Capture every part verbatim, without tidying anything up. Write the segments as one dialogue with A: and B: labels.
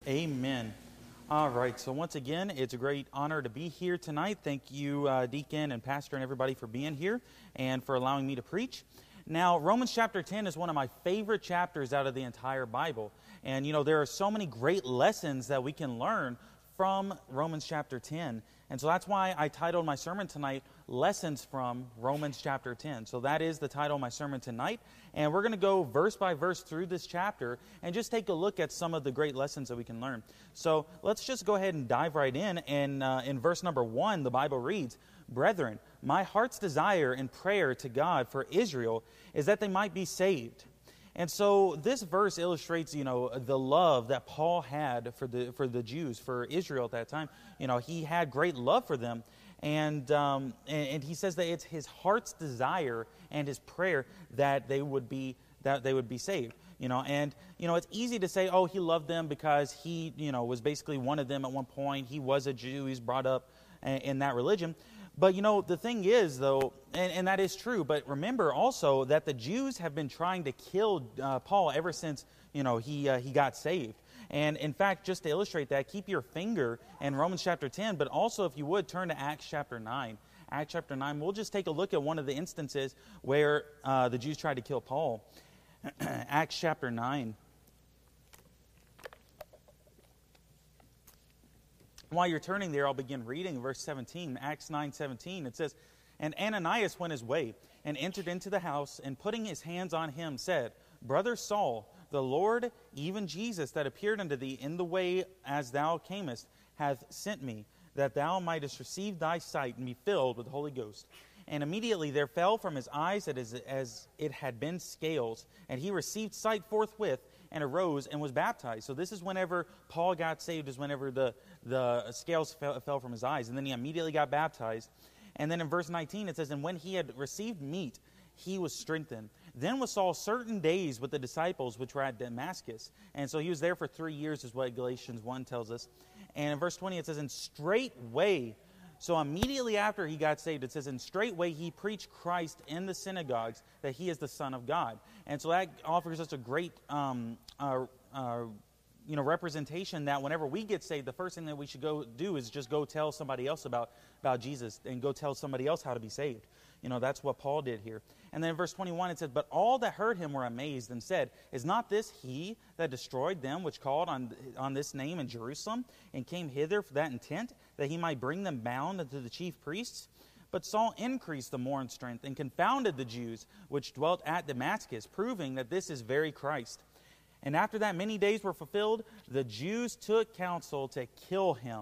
A: Amen. All right, so once again, it's a great honor to be here tonight. Thank you, uh, Deacon and Pastor and everybody for being here and for allowing me to preach. Now, Romans chapter ten is one of my favorite chapters out of the entire Bible. And, you know, there are so many great lessons that we can learn from Romans chapter ten. And so that's why I titled my sermon tonight, Lessons from Romans chapter ten. So that is the title of my sermon tonight. And we're going to go verse by verse through this chapter and just take a look at some of the great lessons that we can learn. So let's just go ahead and dive right in. And uh, in verse number one, the Bible reads, "Brethren, my heart's desire and prayer to God for Israel is that they might be saved." And so this verse illustrates, you know, the love that Paul had for the for the Jews, for Israel at that time. You know, he had great love for them. And, um, and and he says that it's his heart's desire and his prayer that they would be that they would be saved. You know, and you know, it's easy to say, oh, he loved them because he, you know, was basically one of them at one point. He was a Jew. He's brought up in, in that religion. But, you know, the thing is, though, and, and that is true, but remember also that the Jews have been trying to kill uh, Paul ever since, you know, he uh, he got saved. And, in fact, just to illustrate that, keep your finger in Romans chapter ten, but also, if you would, turn to Acts chapter nine. Acts chapter nine, we'll just take a look at one of the instances where uh, the Jews tried to kill Paul. Acts chapter nine. While you're turning there, I'll begin reading verse seventeen, Acts nine seventeen. It says, "And Ananias went his way, and entered into the house, and putting his hands on him, said, Brother Saul, the Lord, even Jesus, that appeared unto thee in the way as thou camest, hath sent me, that thou mightest receive thy sight, and be filled with the Holy Ghost. And immediately there fell from his eyes as, as it had been scales, and he received sight forthwith, and arose and was baptized." So this is whenever Paul got saved, is whenever the, the scales fell, fell from his eyes. And then he immediately got baptized. And then in verse nineteen it says, "And when he had received meat, he was strengthened. Then was Saul certain days with the disciples which were at Damascus." And so he was there for three years is what Galatians one tells us. And in verse twenty it says, "And straightway," so immediately after he got saved, it says, "And straightway he preached Christ in the synagogues, that he is the Son of God." And so that offers us a great um, uh, uh, you know, representation that whenever we get saved, the first thing that we should go do is just go tell somebody else about, about Jesus and go tell somebody else how to be saved. You know, that's what Paul did here. And then in verse twenty-one it says, "But all that heard him were amazed and said, Is not this he that destroyed them which called on, on this name in Jerusalem, and came hither for that intent, that he might bring them bound unto the chief priests? But Saul increased the more in strength, and confounded the Jews which dwelt at Damascus, proving that this is very Christ. And after that many days were fulfilled, the Jews took counsel to kill him."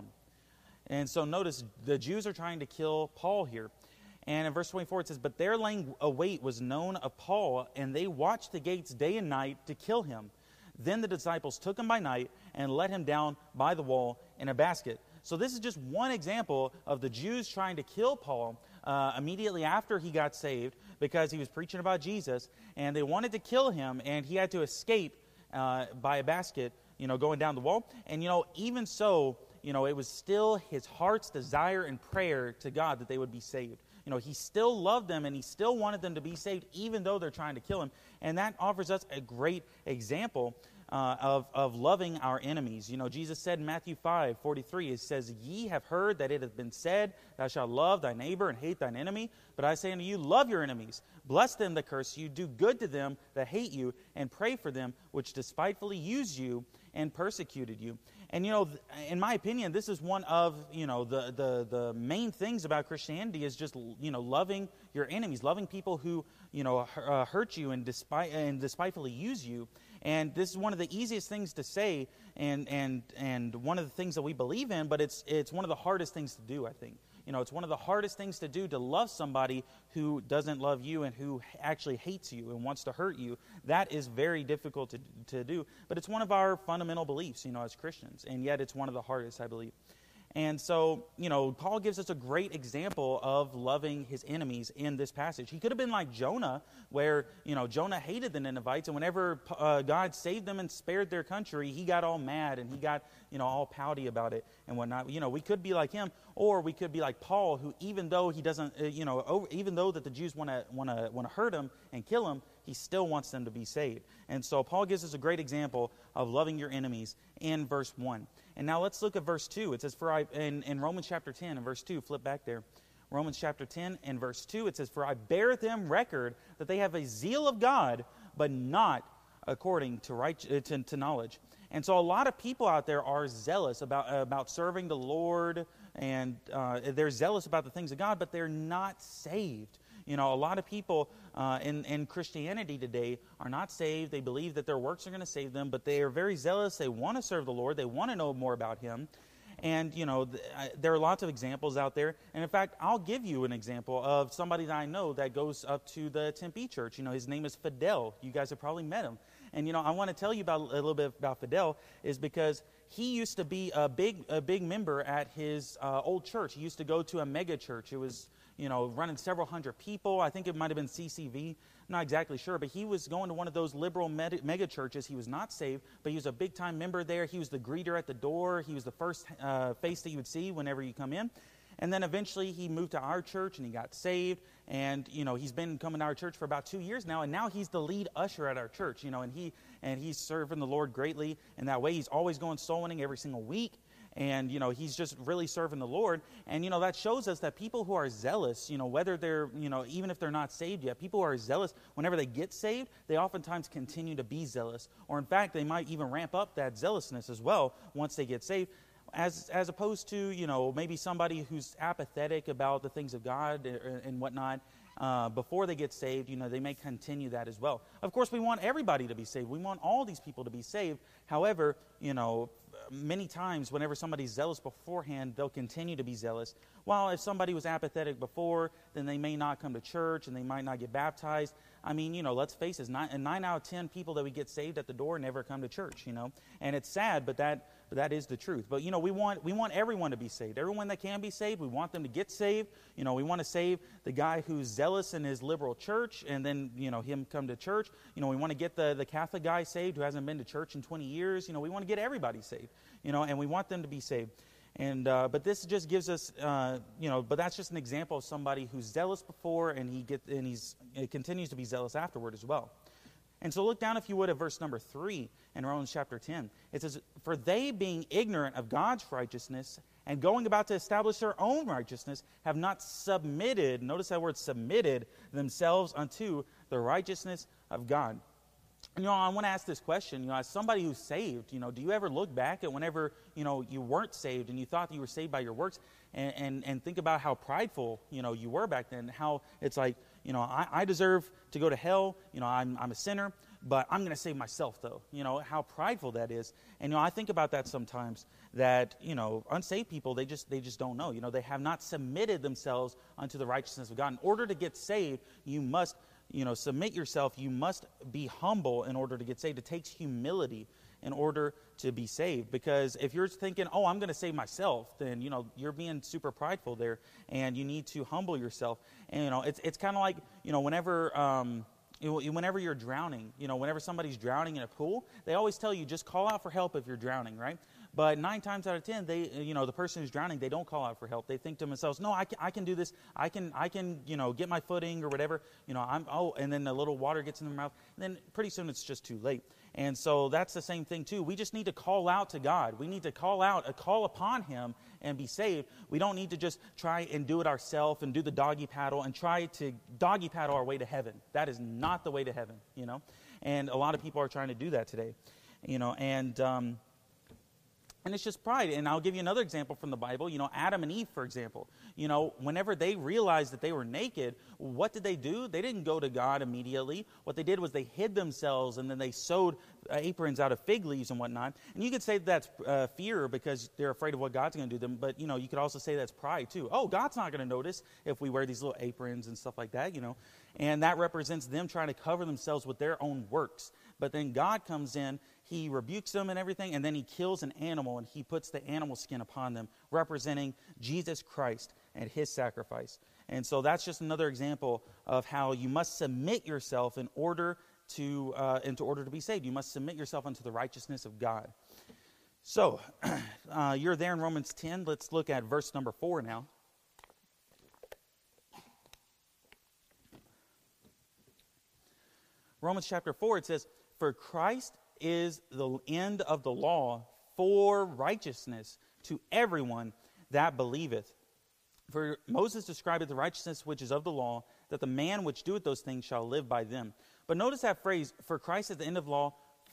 A: And so notice, the Jews are trying to kill Paul here. And in verse twenty-four it says, "But their laying await was known of Paul, and they watched the gates day and night to kill him. Then the disciples took him by night and let him down by the wall in a basket." So this is just one example of the Jews trying to kill Paul uh, immediately after he got saved, because he was preaching about Jesus, and they wanted to kill him, and he had to escape uh, by a basket, you know, going down the wall. And, you know, even so, you know, it was still his heart's desire and prayer to God that they would be saved. You know, he still loved them, and he still wanted them to be saved, even though they're trying to kill him. And that offers us a great example uh, of, of loving our enemies. You know, Jesus said in Matthew five forty-three, it says, "Ye have heard that it hath been said, Thou shalt love thy neighbor and hate thine enemy. But I say unto you, love your enemies. Bless them that curse you. Do good to them that hate you. And pray for them which despitefully use you and persecuted you." And, you know, in my opinion, this is one of, you know, the, the, the main things about Christianity is just, you know, loving your enemies, loving people who, you know, uh, hurt you and, despite, and despitefully use you. And this is one of the easiest things to say, and and and one of the things that we believe in, but it's it's one of the hardest things to do, I think. You know, it's one of the hardest things to do, to love somebody who doesn't love you and who actually hates you and wants to hurt you. That is very difficult to to do, but it's one of our fundamental beliefs, you know, as Christians, and yet it's one of the hardest, I believe. And so, you know, Paul gives us a great example of loving his enemies in this passage. He could have been like Jonah, where, you know, Jonah hated the Ninevites, and whenever uh, God saved them and spared their country, he got all mad and he got, you know, all pouty about it and whatnot. You know, we could be like him, or we could be like Paul, who even though he doesn't, uh, you know, over, even though that the Jews want to want to want to hurt him and kill him, he still wants them to be saved. And so Paul gives us a great example of loving your enemies in verse one. And now let's look at verse two. It says, "For I," in, in Romans chapter ten and verse two, flip back there. Romans chapter ten and verse two, it says, "For I bear them record that they have a zeal of God, but not according to, right, to, to knowledge." And so a lot of people out there are zealous about, uh, about serving the Lord, and uh, they're zealous about the things of God, but they're not saved. You know, a lot of people uh, in, in Christianity today are not saved. They believe that their works are going to save them, but they are very zealous. They want to serve the Lord. They want to know more about Him. And, you know, th- I, there are lots of examples out there. And, in fact, I'll give you an example of somebody that I know that goes up to the Tempe church. You know, his name is Fidel. You guys have probably met him. And, you know, I want to tell you about a little bit about Fidel is because he used to be a big a big member at his uh, old church. He used to go to a mega church. It was, you know, running several hundred people. I think it might have been C C V. I'm not exactly sure. But he was going to one of those liberal med- mega churches. He was not saved, but he was a big-time member there. He was the greeter at the door. He was the first uh, face that you would see whenever you come in. And then eventually he moved to our church and he got saved. And, you know, he's been coming to our church for about two years now. And now he's the lead usher at our church, you know, and he and he's serving the Lord greatly in that way. He's always going soul winning every single week. And, you know, he's just really serving the Lord. And, you know, that shows us that people who are zealous, you know, whether they're, you know, even if they're not saved yet, people who are zealous, whenever they get saved, they oftentimes continue to be zealous. Or, in fact, they might even ramp up that zealousness as well once they get saved. As as opposed to, you know, maybe somebody who's apathetic about the things of God and whatnot, uh, before they get saved, you know, they may continue that as well. Of course, we want everybody to be saved. We want all these people to be saved. However, you know, many times whenever somebody's zealous beforehand, they'll continue to be zealous. While if somebody was apathetic before, then they may not come to church and they might not get baptized. I mean, you know, let's face it, nine, nine out of ten people that we get saved at the door never come to church, you know. And it's sad, but that but that is the truth. But, you know, we want we want everyone to be saved. Everyone that can be saved, we want them to get saved. You know, we want to save the guy who's zealous in his liberal church and then, you know, him come to church. You know, we want to get the, the Catholic guy saved who hasn't been to church in twenty years. You know, we want to get everybody saved, you know, and we want them to be saved. And uh, but this just gives us, uh, you know, but that's just an example of somebody who's zealous before and he get and he's he continues to be zealous afterward as well. And so look down, if you would, at verse number three in Romans chapter ten. It says, "For they, being ignorant of God's righteousness and going about to establish their own righteousness, have not submitted," notice that word, submitted, "themselves unto the righteousness of God." You know, I want to ask this question, you know, as somebody who's saved, you know, do you ever look back at whenever, you know, you weren't saved and you thought that you were saved by your works and, and, and think about how prideful, you know, you were back then, how it's like, you know, I, I deserve to go to hell, you know, I'm, I'm a sinner, but I'm going to save myself though, you know, how prideful that is. And, you know, I think about that sometimes that, you know, unsaved people, they just, they just don't know, you know, they have not submitted themselves unto the righteousness of God. In order to get saved, you must You know, submit yourself. You must be humble in order to get saved. It takes humility in order to be saved. Because if you're thinking, oh, I'm going to save myself, then, you know, you're being super prideful there. And you need to humble yourself. And, you know, it's it's kind of like, you know, whenever... Um, You know, whenever you're drowning, you know, whenever somebody's drowning in a pool, they always tell you just call out for help if you're drowning, right? But nine times out of ten, they, you know, the person who's drowning, they don't call out for help. They think to themselves, no, I can, I can do this. I can, I can, you know, get my footing or whatever. You know, I'm, oh, and then a little water gets in their mouth. And then pretty soon it's just too late. And so that's the same thing too. We just need to call out to God. We need to call out, a call upon Him and be saved. We don't need to just try and do it ourselves and do the doggy paddle and try to doggy paddle our way to heaven. That is not the way to heaven, you know. And a lot of people are trying to do that today, you know, and... Um, And it's just pride. And I'll give you another example from the Bible. You know, Adam and Eve, for example. You know, whenever they realized that they were naked, what did they do? They didn't go to God immediately. What they did was they hid themselves and then they sewed uh, aprons out of fig leaves and whatnot. And you could say that's uh, fear because they're afraid of what God's going to do to them. But, you know, you could also say that's pride too. Oh, God's not going to notice if we wear these little aprons and stuff like that, you know. And that represents them trying to cover themselves with their own works. But then God comes in, He rebukes them and everything, and then He kills an animal, and He puts the animal skin upon them, representing Jesus Christ and His sacrifice. And so that's just another example of how you must submit yourself in order to, uh, in order to be saved. You must submit yourself unto the righteousness of God. So, uh, you're there in Romans ten. Let's look at verse number four now. Romans chapter four, it says, for Christ is the end of the law for righteousness to everyone that believeth. For Moses describeth the righteousness which is of the law, that the man which doeth those things shall live by them. But notice that phrase, for Christ is the end of the law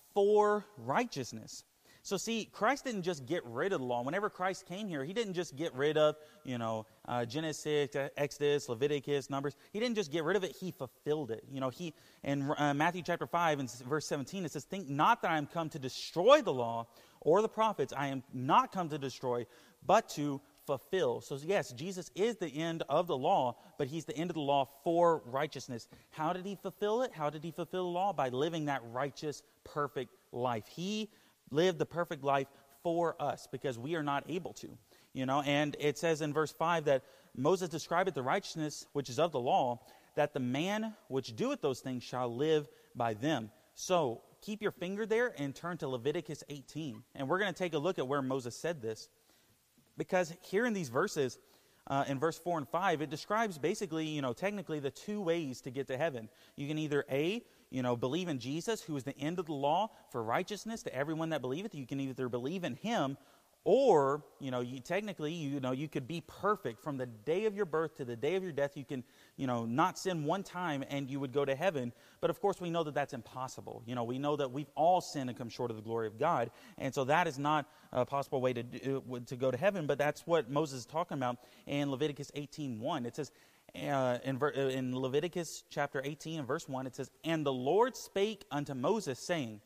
A: for righteousness. So see, Christ didn't just get rid of the law. Whenever Christ came here, he didn't just get rid of, you know, uh, Genesis, Exodus, Leviticus, Numbers. He didn't just get rid of it, he fulfilled it. You know, he in uh, Matthew chapter five and verse seventeen, it says, think not that I am come to destroy the law or the prophets. I am not come to destroy, but to fulfill. So yes, Jesus is the end of the law, but he's the end of the law for righteousness. How did he fulfill it? How did he fulfill the law? By living that righteous, perfect life. He lived the perfect life for us because we are not able to. You know, and it says in verse five that Moses describeth the righteousness which is of the law, that the man which doeth those things shall live by them. So keep your finger there and turn to Leviticus eighteen. And we're going to take a look at where Moses said this. Because here in these verses, uh, in verse four and five, it describes basically, you know, technically the two ways to get to heaven. You can either A, you know, believe in Jesus, who is the end of the law for righteousness to everyone that believeth. You can either believe in him, or, you know, you technically, you know, you could be perfect from the day of your birth to the day of your death. You can, you know, not sin one time and you would go to heaven. But of course, we know that that's impossible. You know, we know that we've all sinned and come short of the glory of God. And so that is not a possible way to do, to go to heaven. But that's what Moses is talking about in Leviticus eighteen one. It says, uh, in, in Leviticus chapter eighteen and verse one, it says, and the Lord spake unto Moses, saying,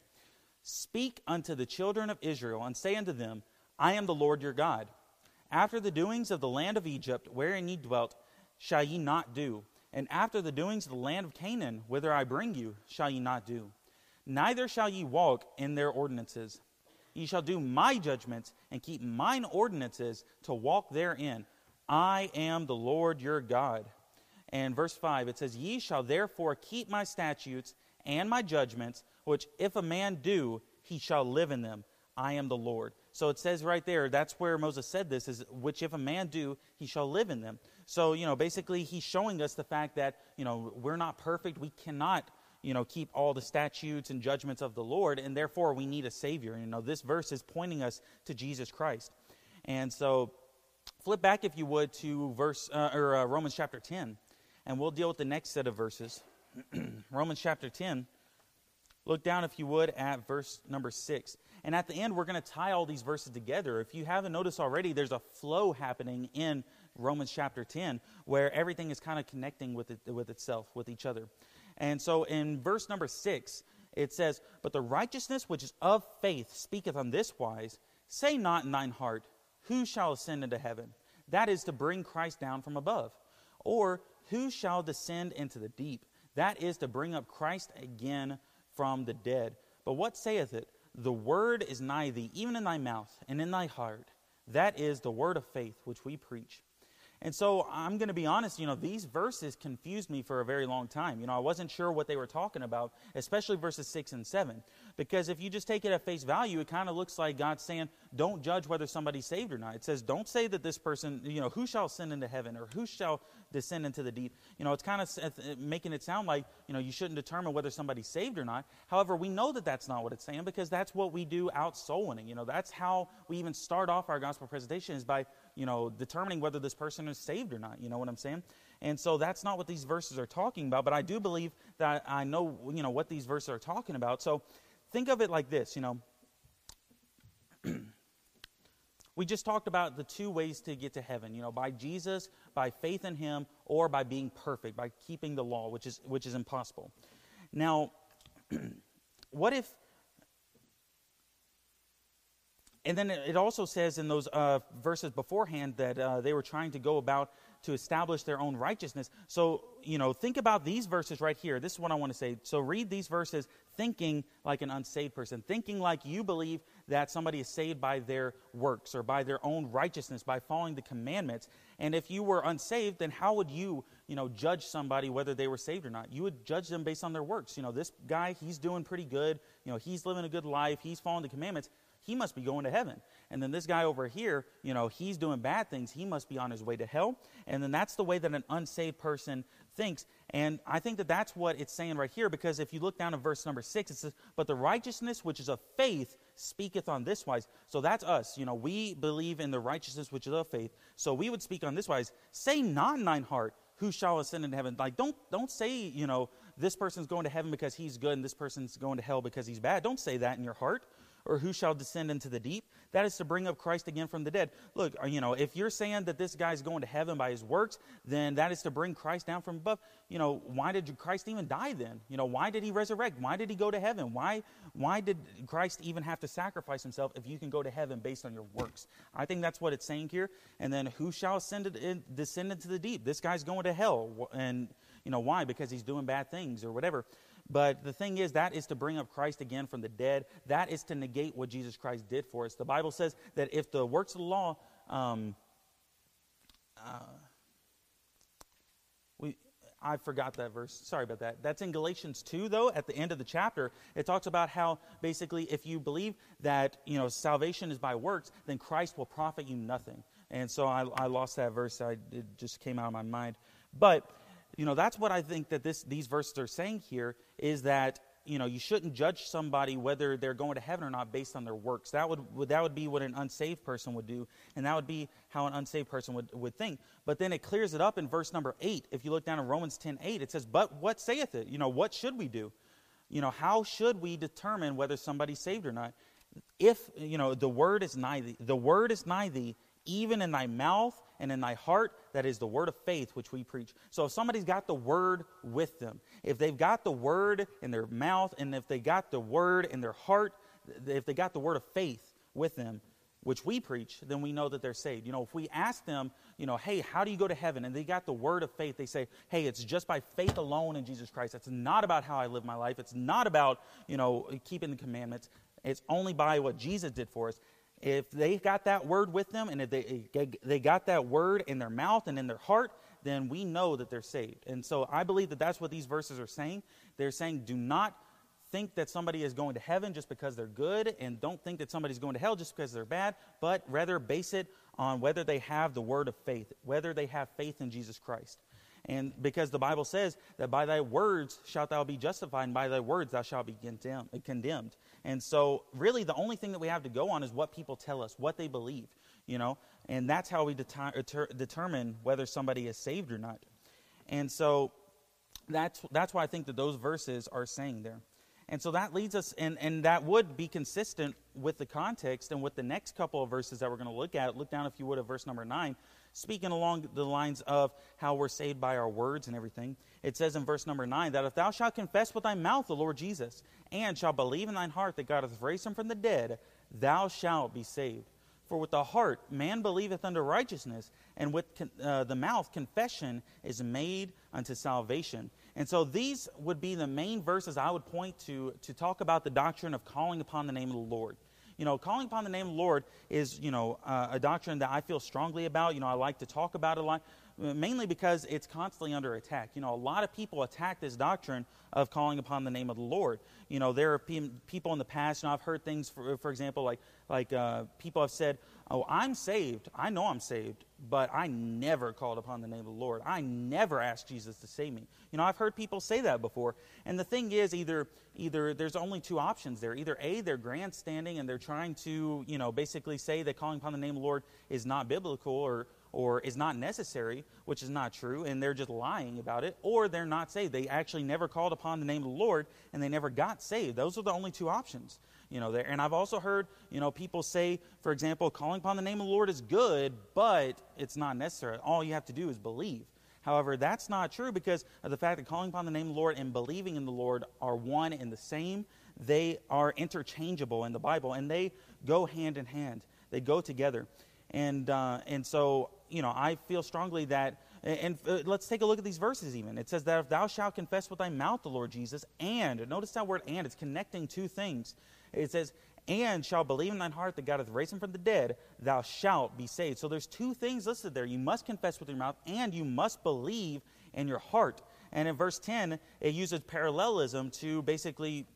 A: speak unto the children of Israel, and say unto them, I am the Lord your God. After the doings of the land of Egypt, wherein ye dwelt, shall ye not do. And after the doings of the land of Canaan, whither I bring you, shall ye not do. Neither shall ye walk in their ordinances. Ye shall do my judgments, and keep mine ordinances, to walk therein. I am the Lord your God. And verse five, it says, ye shall therefore keep my statutes and my judgments, which if a man do, he shall live in them. I am the Lord. So it says right there, that's where Moses said this, is which if a man do, he shall live in them. So, you know, basically he's showing us the fact that, you know, we're not perfect. We cannot, you know, keep all the statutes and judgments of the Lord, and therefore we need a Savior. You know, this verse is pointing us to Jesus Christ. And so flip back, if you would, to verse uh, or uh, Romans chapter ten, and we'll deal with the next set of verses. Romans chapter ten. Look down, if you would, at verse number six. And at the end, we're going to tie all these verses together. If you haven't noticed already, there's a flow happening in Romans chapter ten where everything is kind of connecting with it, with itself, with each other. And so in verse number six, it says, but the righteousness which is of faith speaketh on this wise, say not in thine heart, who shall ascend into heaven? That is to bring Christ down from above. Or who shall descend into the deep? That is to bring up Christ again from the dead. But what saith it? The word is nigh thee, even in thy mouth and in thy heart. That is the word of faith which we preach. And so I'm going to be honest, you know, these verses confused me for a very long time. You know, I wasn't sure what they were talking about, especially verses six and seven. Because if you just take it at face value, it kind of looks like God's saying, don't judge whether somebody's saved or not. It says, don't say that this person, you know, who shall ascend into heaven or who shall descend into the deep. You know, it's kind of making it sound like, you know, you shouldn't determine whether somebody's saved or not. However, we know that that's not what it's saying, because that's what we do out soul winning. You know, that's how we even start off our gospel presentation, is by, you know, determining whether this person is saved or not. You know what I'm saying? And so that's not what these verses are talking about. But I do believe that I know, you know, what these verses are talking about. So think of it like this, you know. We just talked about the two ways to get to heaven, you know, by Jesus, by faith in him, or by being perfect, by keeping the law, which is which is impossible. Now, what if... And then it also says in those uh, verses beforehand that uh, they were trying to go about to establish their own righteousness. So, you know, think about these verses right here. This is what I want to say. So read these verses thinking like an unsaved person, thinking like you believe that somebody is saved by their works or by their own righteousness, by following the commandments. And if you were unsaved, then how would you, you know, judge somebody whether they were saved or not? You would judge them based on their works. You know, this guy, he's doing pretty good. You know, he's living a good life. He's following the commandments. He must be going to heaven. And then this guy over here, you know, he's doing bad things. He must be on his way to hell. And then that's the way that an unsaved person thinks. And I think that that's what it's saying right here, because if you look down at verse number six, it says, but the righteousness which is of faith speaketh on this wise. So that's us. You know, we believe in the righteousness which is of faith. So we would speak on this wise. Say not in thine heart, who shall ascend into heaven? Like, don't don't say, you know, this person's going to heaven because he's good and this person's going to hell because he's bad. Don't say that in your heart. Or who shall descend into the deep? That is to bring up Christ again from the dead. Look, you know, if you're saying that this guy's going to heaven by his works, then that is to bring Christ down from above. You know, why did Christ even die then? You know, why did he resurrect? Why did he go to heaven? Why why did Christ even have to sacrifice himself if you can go to heaven based on your works? I think that's what it's saying here. And then who shall ascend in, descend into the deep? This guy's going to hell. And, you know, why? Because he's doing bad things or whatever. But the thing is, that is to bring up Christ again from the dead. That is to negate what Jesus Christ did for us. The Bible says that if the works of the law, um, uh, we, I forgot that verse. Sorry about that. That's in Galatians two, though, at the end of the chapter. It talks about how basically if you believe that, you know, salvation is by works, then Christ will profit you nothing. And so I, I lost that verse. I, it just came out of my mind. But you know, that's what I think that this these verses are saying here, is that, you know, you shouldn't judge somebody whether they're going to heaven or not based on their works. That would, would that would be what an unsaved person would do, and that would be how an unsaved person would, would think. But then it clears it up in verse number eight. If you look down in Romans ten eight, it says, but what saith it? You know, what should we do? You know, how should we determine whether somebody's saved or not? If, you know, the word is nigh thee, the word is nigh thee, even in thy mouth and in thy heart, that is the word of faith which we preach. So if somebody's got the word with them, if they've got the word in their mouth, and if they got the word in their heart, if they got the word of faith with them, which we preach, then we know that they're saved. You know, if we ask them, you know, hey, how do you go to heaven? And they got the word of faith, they say, hey, it's just by faith alone in Jesus Christ. It's not about how I live my life. It's not about, you know, keeping the commandments. It's only by what Jesus did for us. If they got that word with them, and if they they got that word in their mouth and in their heart, then we know that they're saved. And so I believe that that's what these verses are saying. They're saying, do not think that somebody is going to heaven just because they're good, and don't think that somebody's going to hell just because they're bad, but rather base it on whether they have the word of faith, whether they have faith in Jesus Christ. And because the Bible says that by thy words shalt thou be justified, and by thy words thou shalt be condemned. And so really the only thing that we have to go on is what people tell us, what they believe, you know. And that's how we det- determine whether somebody is saved or not. And so that's that's why I think that those verses are saying there. And so that leads us, and, and that would be consistent with the context and with the next couple of verses that we're going to look at. Look down, if you would, at verse number nine. Speaking along the lines of how we're saved by our words and everything, it says in verse number nine that if thou shalt confess with thy mouth the Lord Jesus, and shalt believe in thine heart that God hath raised him from the dead, thou shalt be saved. For with the heart man believeth unto righteousness, and with uh, the mouth confession is made unto salvation. And so these would be the main verses I would point to to talk about the doctrine of calling upon the name of the Lord. You know, calling upon the name of the Lord is, you know, uh, a doctrine that I feel strongly about. You know, I like to talk about it a lot, mainly because it's constantly under attack. You know, a lot of people attack this doctrine of calling upon the name of the Lord. You know, there are pe- people in the past, you know, I've heard things, for, for example, like like uh, people have said, oh, I'm saved. I know I'm saved, but I never called upon the name of the Lord. I never asked Jesus to save me. You know, I've heard people say that before. And the thing is, either either there's only two options there. Either A, they're grandstanding and they're trying to, you know, basically say that calling upon the name of the Lord is not biblical or or is not necessary, which is not true, and they're just lying about it, or they're not saved. They actually never called upon the name of the Lord, and they never got saved. Those are the only two options, you know. There, and I've also heard, you know, people say, for example, calling upon the name of the Lord is good, but it's not necessary. All you have to do is believe. However, that's not true, because of the fact that calling upon the name of the Lord and believing in the Lord are one and the same. They are interchangeable in the Bible, and they go hand in hand. They go together. And uh, and so, you know, I feel strongly that, and uh, let's take a look at these verses even. It says that if thou shalt confess with thy mouth the Lord Jesus, and, notice that word and, it's connecting two things. It says, and shall believe in thine heart that God hath raised him from the dead, thou shalt be saved. So there's two things listed there. You must confess with your mouth, and you must believe in your heart. And in verse ten, it uses parallelism to basically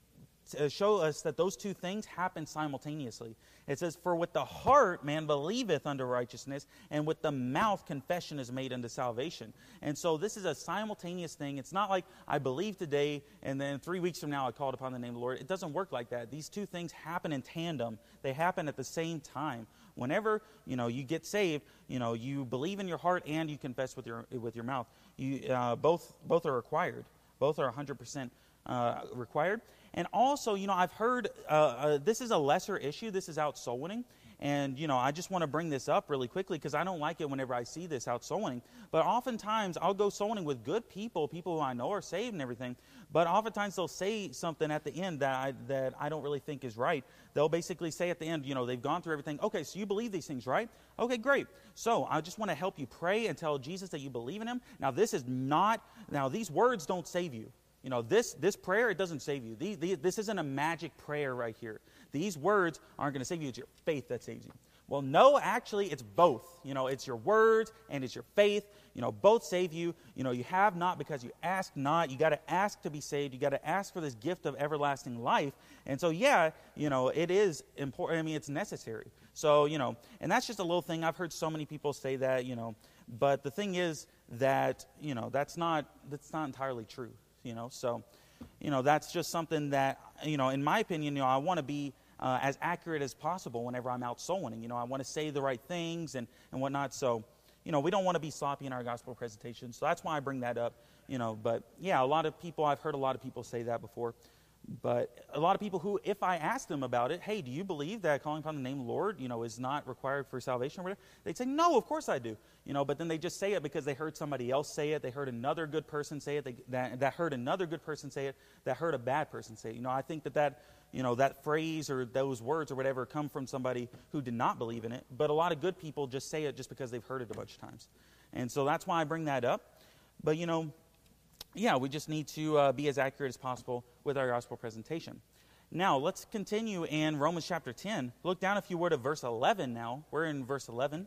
A: uh, show us that those two things happen simultaneously. It says, for with the heart man believeth unto righteousness, and with the mouth confession is made unto salvation. And so this is a simultaneous thing. It's not like I believe today, and then three weeks from now I called upon the name of the Lord. It doesn't work like that. These two things happen in tandem. They happen at the same time. Whenever, you know, you get saved, you know, you believe in your heart and you confess with your with your mouth. You uh, both both are required. Both are one hundred percent uh, required. And also, you know, I've heard uh, uh, this is a lesser issue. This is out soul winning. And, you know, I just want to bring this up really quickly because I don't like it whenever I see this out soul winning. But oftentimes I'll go soul winning with good people, people who I know are saved and everything. But oftentimes they'll say something at the end that I, that I don't really think is right. They'll basically say at the end, you know, they've gone through everything. Okay, so you believe these things, right? Okay, great. So I just want to help you pray and tell Jesus that you believe in him. Now, this is not, now these words don't save you. You know, this this prayer, it doesn't save you. These, these, this isn't a magic prayer right here. These words aren't going to save you. It's your faith that saves you. Well, no, actually, it's both. You know, it's your words and it's your faith. You know, both save you. You know, you have not because you ask not. You got to ask to be saved. You got to ask for this gift of everlasting life. And so, yeah, you know, it is important. I mean, it's necessary. So, you know, and that's just a little thing. I've heard so many people say that, you know, but the thing is that, you know, that's not that's not entirely true. You know, so, you know, that's just something that, you know, in my opinion, you know, I want to be uh, as accurate as possible whenever I'm out soul winning. You know, I want to say the right things and, and whatnot. So, you know, we don't want to be sloppy in our gospel presentation. So that's why I bring that up, you know. But, yeah, a lot of people, I've heard a lot of people say that before. But a lot of people who, if I ask them about it, hey, do you believe that calling upon the name of the Lord, you know, is not required for salvation or whatever? They'd say, no, of course I do. You know, but then they just say it because they heard somebody else say it. They heard another good person say it. They, that, that heard another good person say it. That heard a bad person say it. You know, I think that that, you know, that phrase or those words or whatever come from somebody who did not believe in it. But a lot of good people just say it just because they've heard it a bunch of times. And so that's why I bring that up. But, you know, yeah, we just need to uh, be as accurate as possible with our gospel presentation. Now, let's continue in Romans chapter ten. Look down, if you were, to verse eleven now. We're in verse eleven.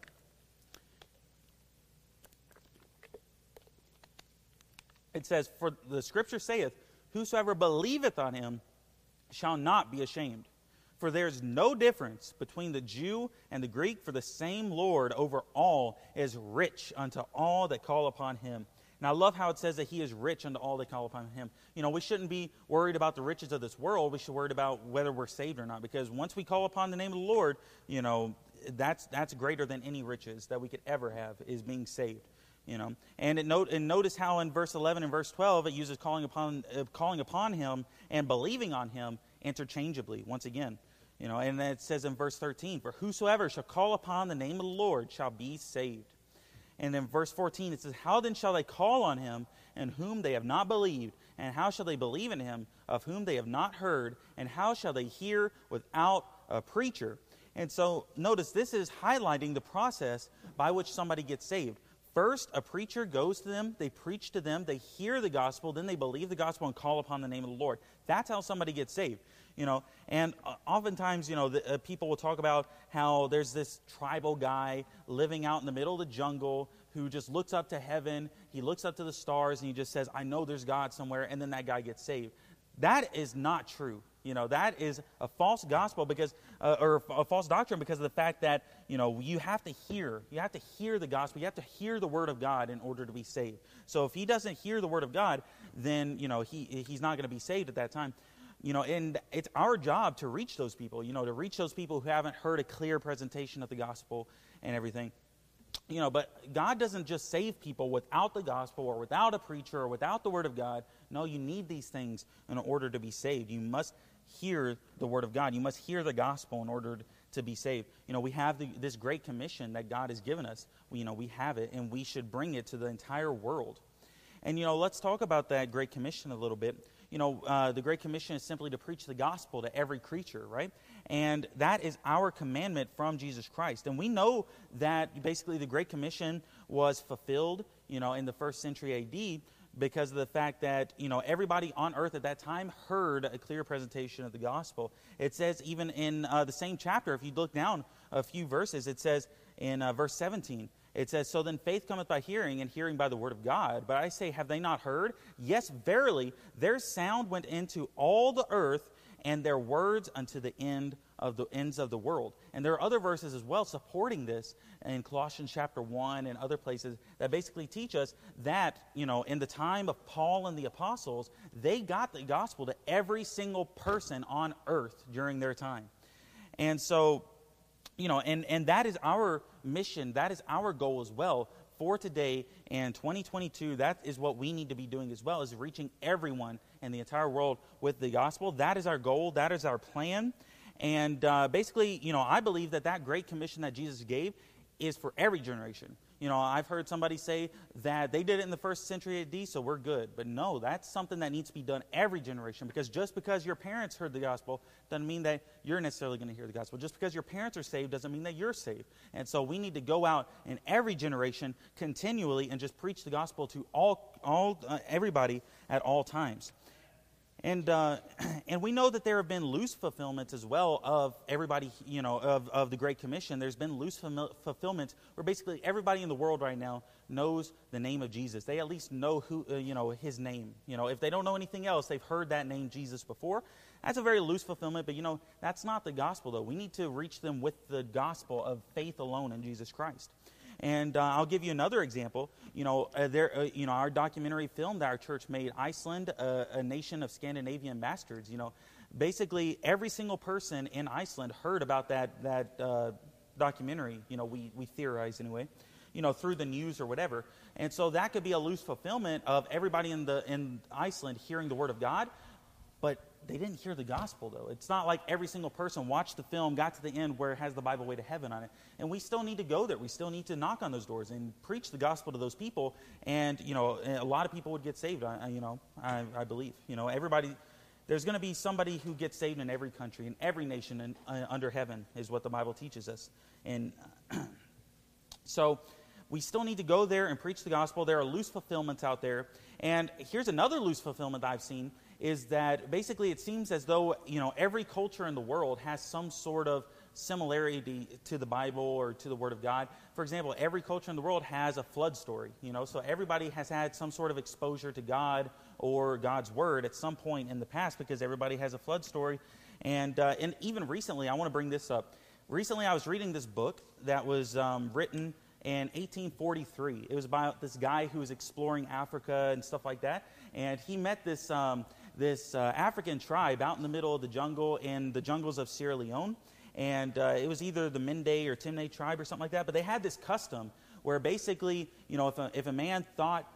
A: It says, for the scripture saith, whosoever believeth on him shall not be ashamed. For there is no difference between the Jew and the Greek, for the same Lord over all is rich unto all that call upon him. And I love how it says that he is rich unto all that call upon him. You know, we shouldn't be worried about the riches of this world. We should be worried about whether we're saved or not. Because once we call upon the name of the Lord, you know, that's that's greater than any riches that we could ever have, is being saved. You know, and, it note, and notice how in verse eleven and verse twelve it uses calling upon uh, calling upon him and believing on him interchangeably once again. You know, and then it says in verse thirteen, for whosoever shall call upon the name of the Lord shall be saved. And then verse fourteen, it says, how then shall they call on him in whom they have not believed? And how shall they believe in him of whom they have not heard? And how shall they hear without a preacher? And so notice this is highlighting the process by which somebody gets saved. First, a preacher goes to them, they preach to them, they hear the gospel, then they believe the gospel and call upon the name of the Lord. That's how somebody gets saved. You know, and uh, oftentimes, you know, the, uh, people will talk about how there's this tribal guy living out in the middle of the jungle who just looks up to heaven, he looks up to the stars, and he just says, I know there's God somewhere, and then that guy gets saved. That is not true. You know, that is a false gospel because, uh, or a false doctrine because of the fact that, you know, you have to hear, you have to hear the gospel, you have to hear the word of God in order to be saved. So if he doesn't hear the word of God, then, you know, he he's not going to be saved at that time. You know, and it's our job to reach those people, you know, to reach those people who haven't heard a clear presentation of the gospel and everything. You know, but God doesn't just save people without the gospel or without a preacher or without the word of God. No, you need these things in order to be saved. You must hear the word of God. You must hear the gospel in order to be saved. You know, we have the, this great commission that God has given us. We, you know, we have it, and we should bring it to the entire world. And, you know, let's talk about that Great Commission a little bit. You know, uh, the Great Commission is simply to preach the gospel to every creature, right? And that is our commandment from Jesus Christ. And we know that basically the Great Commission was fulfilled, you know, in the first century A D because of the fact that, you know, everybody on earth at that time heard a clear presentation of the gospel. It says even in uh, the same chapter, if you look down a few verses, it says in uh, verse seventeen, it says, so then faith cometh by hearing, and hearing by the word of God. But I say, have they not heard? Yes, verily, their sound went into all the earth, and their words unto the end of the ends of the world. And there are other verses as well supporting this in Colossians chapter one and other places that basically teach us that, you know, in the time of Paul and the apostles, they got the gospel to every single person on earth during their time. And so, you know, and, and that is our mission, that is our goal as well for today and twenty twenty-two. That is what we need to be doing as well, is reaching everyone in the entire world with the gospel. That is our goal, that is our plan. And uh, basically, you know, I believe that that great commission that Jesus gave is for every generation. You know, I've heard somebody say that they did it in the first century A D, so we're good. But no, that's something that needs to be done every generation, because just because your parents heard the gospel doesn't mean that you're necessarily going to hear the gospel. Just because your parents are saved doesn't mean that you're saved. And so we need to go out in every generation continually and just preach the gospel to all, all, uh, everybody at all times. And uh, and we know that there have been loose fulfillments as well of everybody, you know, of, of the Great Commission. There's been loose fulfillments where basically everybody in the world right now knows the name of Jesus. They at least know who, uh, you know, his name. You know, if they don't know anything else, they've heard that name Jesus before. That's a very loose fulfillment, but you know, that's not the gospel though. We need to reach them with the gospel of faith alone in Jesus Christ. And uh, I'll give you another example. You know, uh, there, uh, you know, our documentary film that our church made, Iceland, uh, a nation of Scandinavian bastards. You know, basically every single person in Iceland heard about that that uh, documentary. You know, we we theorize anyway. You know, through the news or whatever. And so that could be a loose fulfillment of everybody in the in Iceland hearing the word of God, but they didn't hear the gospel, though. It's not like every single person watched the film, got to the end where it has the Bible Way to Heaven on it. And we still need to go there. We still need to knock on those doors and preach the gospel to those people. And, you know, a lot of people would get saved, I, you know, I, I believe. You know, everybody, there's going to be somebody who gets saved in every country, in every nation in, uh, under heaven, is what the Bible teaches us. And so we still need to go there and preach the gospel. There are loose fulfillments out there. And here's another loose fulfillment I've seen, is that basically it seems as though, you know, every culture in the world has some sort of similarity to the Bible or to the Word of God. For example, every culture in the world has a flood story, you know, so everybody has had some sort of exposure to God or God's Word at some point in the past, because everybody has a flood story. And, uh, and even recently, I want to bring this up. Recently, I was reading this book that was um, written in eighteen forty-three. It was about this guy who was exploring Africa and stuff like that. And he met this um, this uh, African tribe out in the middle of the jungle in the jungles of Sierra Leone. And uh, it was either the Mende or Timne tribe or something like that. But they had this custom where basically, you know, if a, if a man thought,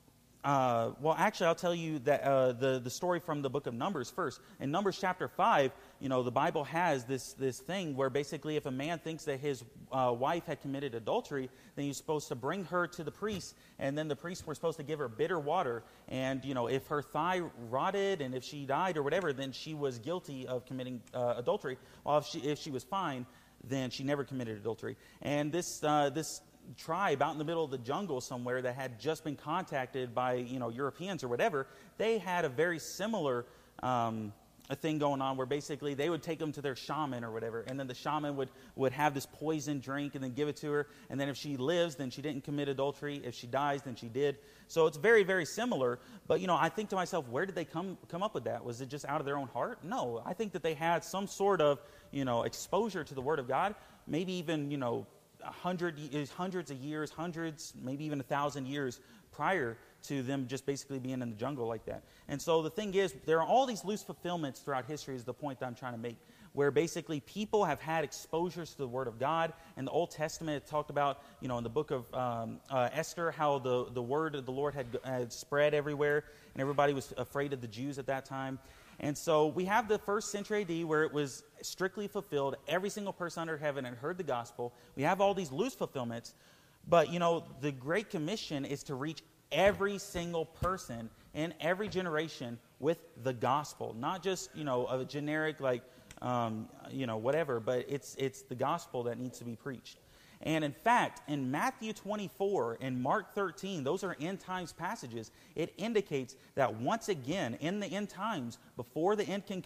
A: Uh, well, actually, I'll tell you that uh, the the story from the book of Numbers first. In Numbers chapter five, you know, the Bible has this this thing where basically, if a man thinks that his uh, wife had committed adultery, then he's supposed to bring her to the priest, and then the priests were supposed to give her bitter water. And you know, if her thigh rotted and if she died or whatever, then she was guilty of committing uh, adultery. While if she if she was fine, then she never committed adultery. And this uh, this. tribe out in the middle of the jungle somewhere that had just been contacted by, you know, Europeans or whatever, they had a very similar um, a thing going on where basically they would take them to their shaman or whatever, and then the shaman would, would have this poison drink and then give it to her, and then if she lives, then she didn't commit adultery. If she dies, then she did. So it's very, very similar. But, you know, I think to myself, where did they come come up with that? Was it just out of their own heart? No, I think that they had some sort of, you know, exposure to the Word of God, maybe even, you know, A hundred, hundreds of years, hundreds, maybe even a thousand years prior to them just basically being in the jungle like that. And so the thing is, there are all these loose fulfillments throughout history is the point that I'm trying to make, where basically people have had exposures to the Word of God. In the Old Testament, it talked about, you know, in the book of um, uh, Esther, how the, the Word of the Lord had, had spread everywhere, and everybody was afraid of the Jews at that time. And so we have the first century A D where it was strictly fulfilled. Every single person under heaven had heard the gospel. We have all these loose fulfillments. But, you know, the Great Commission is to reach every single person in every generation with the gospel. Not just, you know, a generic, like, um, you know, whatever. But it's it's the gospel that needs to be preached. And in fact, in Matthew twenty-four and Mark thirteen, those are end times passages. It indicates that once again, in the end times, before the end can come,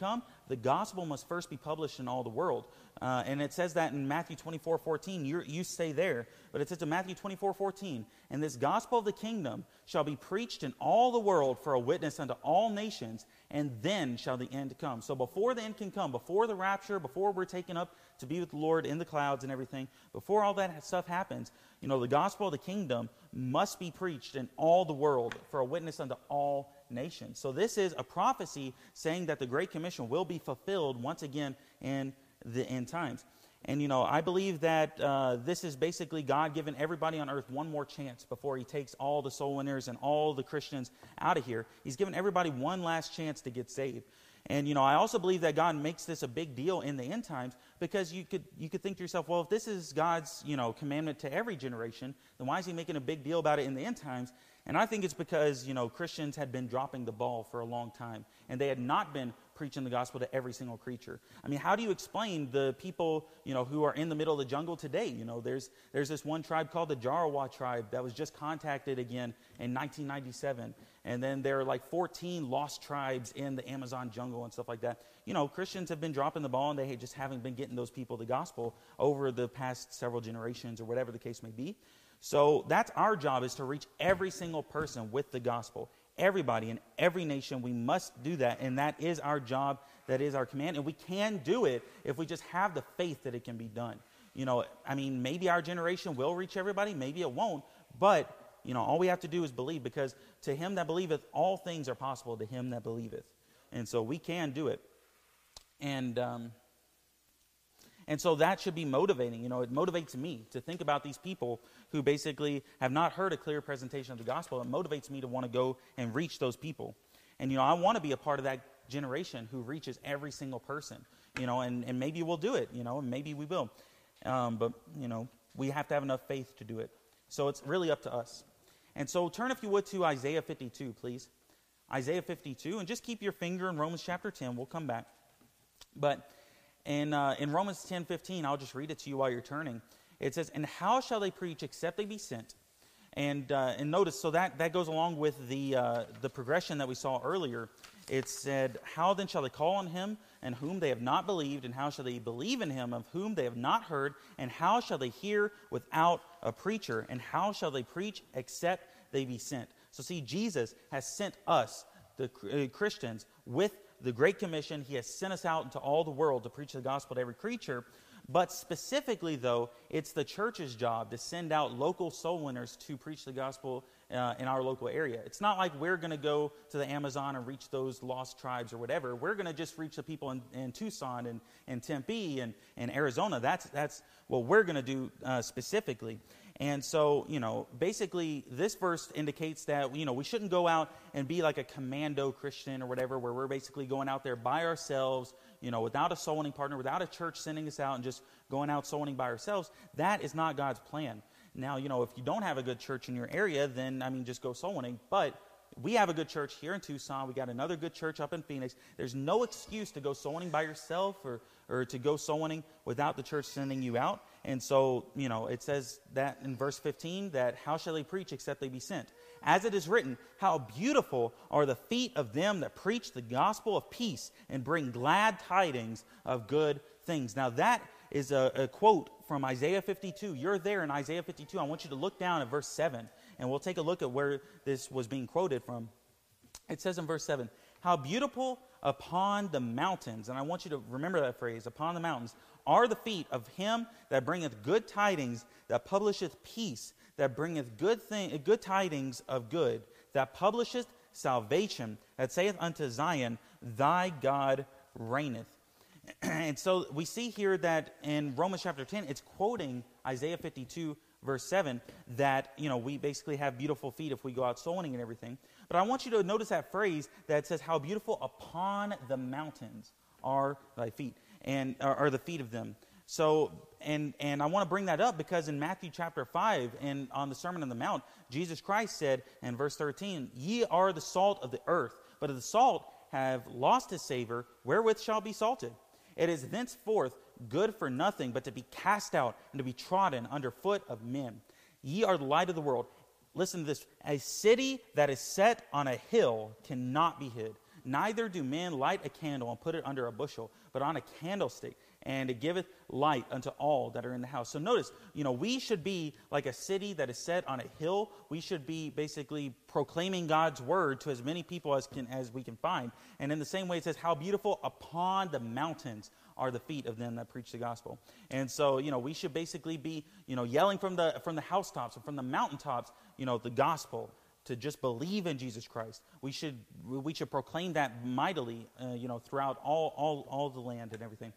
A: the gospel must first be published in all the world. Uh, and it says that in Matthew twenty-four fourteen. You you stay there. But it says in Matthew twenty-four fourteen, and this gospel of the kingdom shall be preached in all the world for a witness unto all nations, and then shall the end come. So before the end can come, before the rapture, before we're taken up to be with the Lord in the clouds and everything, before all that stuff happens, you know, the gospel of the kingdom must be preached in all the world for a witness unto all nations. So this is a prophecy saying that the Great Commission will be fulfilled once again in the end times. And, you know, I believe that uh, this is basically God giving everybody on earth one more chance before he takes all the soul winners and all the Christians out of here. He's giving everybody one last chance to get saved. And, you know, I also believe that God makes this a big deal in the end times, because you could you could think to yourself, well, if this is God's, you know, commandment to every generation, then why is he making a big deal about it in the end times? And I think it's because, you know, Christians had been dropping the ball for a long time, and they had not been preaching the gospel to every single creature. I mean, how do you explain the people, you know, who are in the middle of the jungle today? You know, there's there's this one tribe called the Jarawa tribe that was just contacted again in nineteen ninety-seven. And then there are like fourteen lost tribes in the Amazon jungle and stuff like that. You know, Christians have been dropping the ball, and they just haven't been getting those people the gospel over the past several generations, or whatever the case may be. So that's our job, is to reach every single person with the gospel. Everybody in every nation, we must do that, and that is our job, that is our command, and we can do it if we just have the faith that it can be done. You know, I mean, maybe our generation will reach everybody, maybe it won't, but, you know, all we have to do is believe, because to him that believeth, all things are possible to him that believeth. And so we can do it. And, um, and so that should be motivating. You know, it motivates me to think about these people who basically have not heard a clear presentation of the gospel. It motivates me to want to go and reach those people. And, you know, I want to be a part of that generation who reaches every single person, you know, and, and maybe we'll do it, you know, and maybe we will. Um, but, you know, we have to have enough faith to do it. So it's really up to us. And so turn, if you would, to Isaiah fifty-two, please. Isaiah fifty-two, and just keep your finger in Romans chapter ten. We'll come back. But in, uh, in Romans ten fifteen, I'll just read it to you while you're turning. It says, "And how shall they preach except they be sent?" And uh, and notice, so that, that goes along with the uh, the progression that we saw earlier. It said, "How then shall they call on him in whom they have not believed? And how shall they believe in him of whom they have not heard? And how shall they hear without a preacher? And how shall they preach except they be sent?" So see, Jesus has sent us, the uh, Christians, with the Great Commission. He has sent us out into all the world to preach the gospel to every creature. But specifically, though, it's the church's job to send out local soul winners to preach the gospel uh, in our local area. It's not like we're going to go to the Amazon and reach those lost tribes or whatever. We're going to just reach the people in, in Tucson and, and Tempe and, and Arizona. That's that's what we're going to do uh, specifically. And so, you know, basically this verse indicates that, you know, we shouldn't go out and be like a commando Christian or whatever, where we're basically going out there by ourselves, you know, without a soul winning partner, without a church sending us out and just going out soul winning by ourselves. That is not God's plan. Now, you know, if you don't have a good church in your area, then, I mean, just go soul winning. But we have a good church here in Tucson. We got another good church up in Phoenix. There's no excuse to go soul winning by yourself, or, or to go soul winning without the church sending you out. And so, you know, it says that in verse fifteen, that how shall they preach except they be sent? As it is written, how beautiful are the feet of them that preach the gospel of peace and bring glad tidings of good things. Now that is a, a quote from Isaiah fifty-two. You're there in Isaiah fifty-two. I want you to look down at verse seven, and we'll take a look at where this was being quoted from. It says in verse seven, "How beautiful upon the mountains," and I want you to remember that phrase, upon the mountains, "are the feet of him that bringeth good tidings, that publisheth peace, that bringeth good thing, good tidings of good, that publisheth salvation, that saith unto Zion, thy God reigneth." And so we see here that in Romans chapter ten, it's quoting Isaiah fifty-two, verse seven, that, you know, we basically have beautiful feet if we go out soul winning and everything. But I want you to notice that phrase that says, "How beautiful upon the mountains are thy feet," and are, are the feet of them. So, and and I want to bring that up because in Matthew chapter five, and on the Sermon on the Mount, Jesus Christ said in verse thirteen, "Ye are the salt of the earth, but if the salt have lost his savor, wherewith shall it be salted? It is thenceforth good for nothing, but to be cast out and to be trodden under foot of men. Ye are the light of the world." Listen to this. "A city that is set on a hill cannot be hid. Neither do men light a candle and put it under a bushel, but on a candlestick, and it giveth light unto all that are in the house. So notice, you know, we should be like a city that is set on a hill. We should be basically proclaiming God's word to as many people as can as we can find. And in the same way, it says, how beautiful upon the mountains are the feet of them that preach the gospel. And so, you know, we should basically be, you know, yelling from the from the housetops and from the mountaintops, you know, the gospel, to just believe in Jesus Christ. We should we should proclaim that mightily, uh, you know, throughout all all all the land and everything.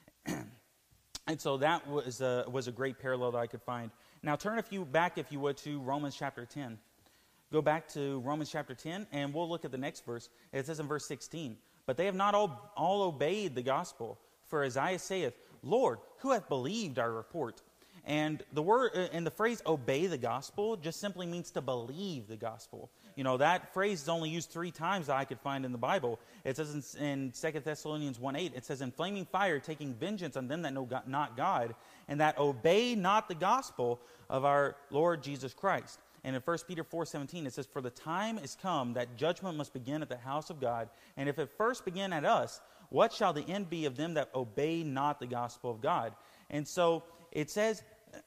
A: And so that was a, was a great parallel that I could find. Now turn if you back, if you would, to Romans chapter ten. Go back to Romans chapter ten, and we'll look at the next verse. It says in verse sixteen, but they have not all, all obeyed the gospel. For Isaiah saith, Lord, who hath believed our report? And the word and the phrase "obey the gospel" just simply means to believe the gospel. You know, that phrase is only used three times that I could find in the Bible. It says in, in Second Thessalonians one eight, it says, "In flaming fire, taking vengeance on them that know God, not God, and that obey not the gospel of our Lord Jesus Christ." And in First Peter four seventeen, it says, "For the time is come that judgment must begin at the house of God. And if it first begin at us, what shall the end be of them that obey not the gospel of God?" And so it says,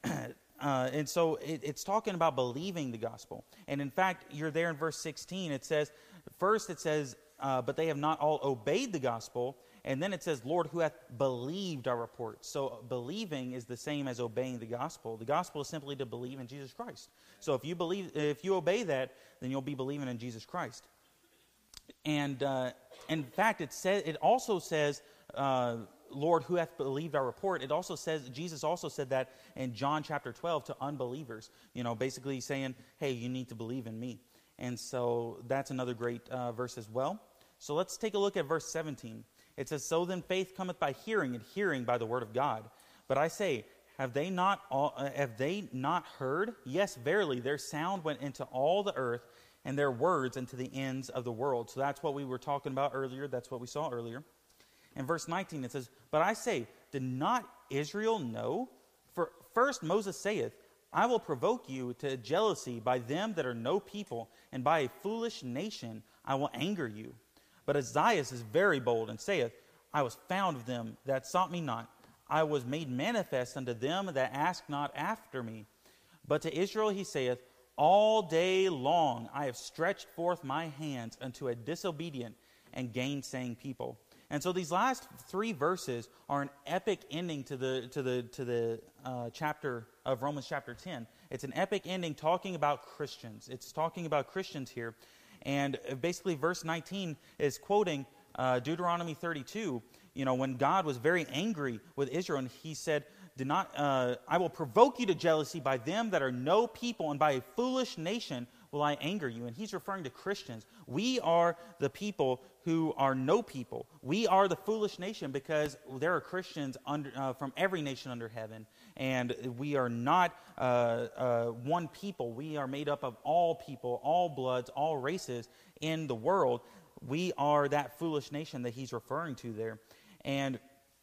A: uh, and so it, it's talking about believing the gospel. And in fact, you're there in verse sixteen. It says, first it says, uh, but they have not all obeyed the gospel. And then it says, Lord, who hath believed our report. So believing is the same as obeying the gospel. The gospel is simply to believe in Jesus Christ. So if you believe, if you obey that, then you'll be believing in Jesus Christ. And uh, in fact, it says, it also says, uh, Lord, who hath believed our report. It also says, Jesus also said that in John chapter twelve to unbelievers. You know, basically saying, hey, you need to believe in me. And so that's another great uh, verse as well. So let's take a look at verse seventeen. It says, "So then faith cometh by hearing, and hearing by the word of God. But I say, have they not all, uh, have they not heard? Yes, verily, their sound went into all the earth, and their words into the ends of the world." So that's what we were talking about earlier. That's what we saw earlier. In verse nineteen, it says, "But I say, did not Israel know? For first Moses saith, I will provoke you to jealousy by them that are no people, and by a foolish nation I will anger you. But Isaiah is very bold, and saith, I was found of them that sought me not. I was made manifest unto them that asked not after me. But to Israel he saith, all day long I have stretched forth my hands unto a disobedient and gainsaying people." And so these last three verses are an epic ending to the to the to the uh, chapter of Romans chapter ten. It's an epic ending talking about Christians. It's talking about Christians here, and basically verse nineteen is quoting uh, Deuteronomy thirty-two. You know, when God was very angry with Israel, and He said, "Do not, uh, I will provoke you to jealousy by them that are no people, and by a foolish nation will I anger you." And He's referring to Christians. We are the people who are no people. We are the foolish nation because there are Christians under, uh, from every nation under heaven. And we are not uh, uh, one people. We are made up of all people, all bloods, all races in the world. We are that foolish nation that He's referring to there. And,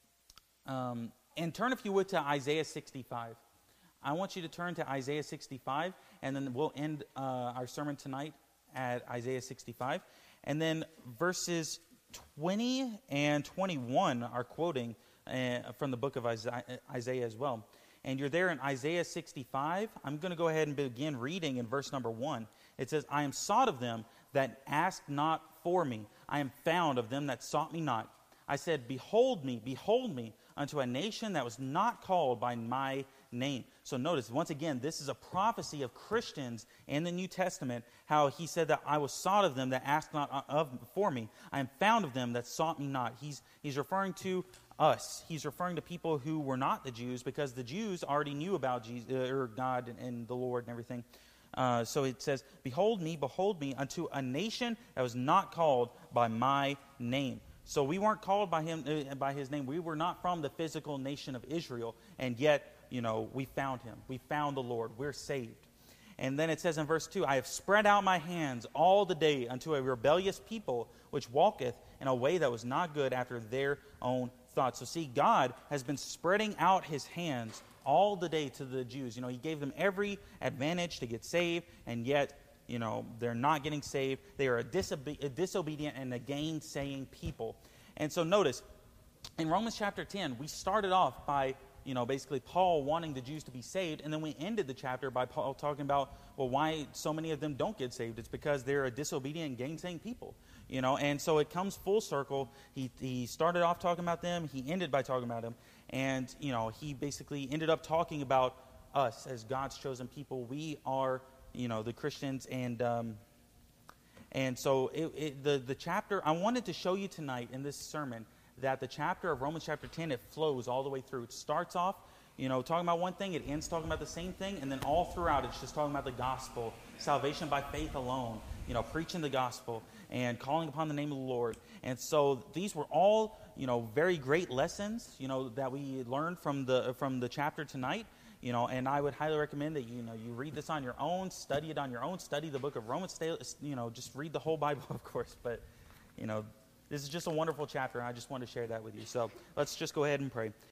A: um, and turn, if you would, to Isaiah sixty-five. I want you to turn to Isaiah sixty-five, and then we'll end uh, our sermon tonight at Isaiah sixty-five. And then verses twenty and twenty-one are quoting uh, from the book of Isaiah, Isaiah as well. And you're there in Isaiah sixty-five. I'm going to go ahead and begin reading in verse number one. It says, "I am sought of them that asked not for me. I am found of them that sought me not. I said, behold me, behold me, unto a nation that was not called by my name." So notice, once again, this is a prophecy of Christians in the New Testament, how He said that I was sought of them that asked not of for me. I am found of them that sought me not. He's, he's referring to us. He's referring to people who were not the Jews, because the Jews already knew about Jesus, uh, or God and, and the Lord and everything. Uh, so it says, "Behold me, behold me, unto a nation that was not called by my name." So we weren't called by Him, uh, by His name. We were not from the physical nation of Israel, and yet, you know, we found Him. We found the Lord. We're saved. And then it says in verse two, "I have spread out my hands all the day unto a rebellious people, which walketh in a way that was not good after their own thoughts." So see, God has been spreading out His hands all the day to the Jews. You know, He gave them every advantage to get saved, and yet, you know, they're not getting saved. They are a, disobe- a disobedient and a gainsaying people. And so notice, in Romans chapter ten, we started off by, you know, basically Paul wanting the Jews to be saved, and then we ended the chapter by Paul talking about, well, why so many of them don't get saved. It's because they're a disobedient and gainsaying people, you know, and so it comes full circle. He he started off talking about them, he ended by talking about them, and, you know, he basically ended up talking about us as God's chosen people. We are, you know, the Christians, and um, and so it, it, the, the chapter, I wanted to show you tonight in this sermon that the chapter of Romans chapter ten, it flows all the way through. It starts off, you know, talking about one thing, it ends talking about the same thing, and then all throughout it's just talking about the gospel, salvation by faith alone, you know, preaching the gospel and calling upon the name of the Lord. And so these were all, you know, very great lessons, you know, that we learned from the from the chapter tonight. You know, and I would highly recommend that, you know, you read this on your own, study it on your own, study the book of Romans, stay, you know, just read the whole Bible, of course. But, you know, this is just a wonderful chapter, and I just want to share that with you. So let's just go ahead and pray.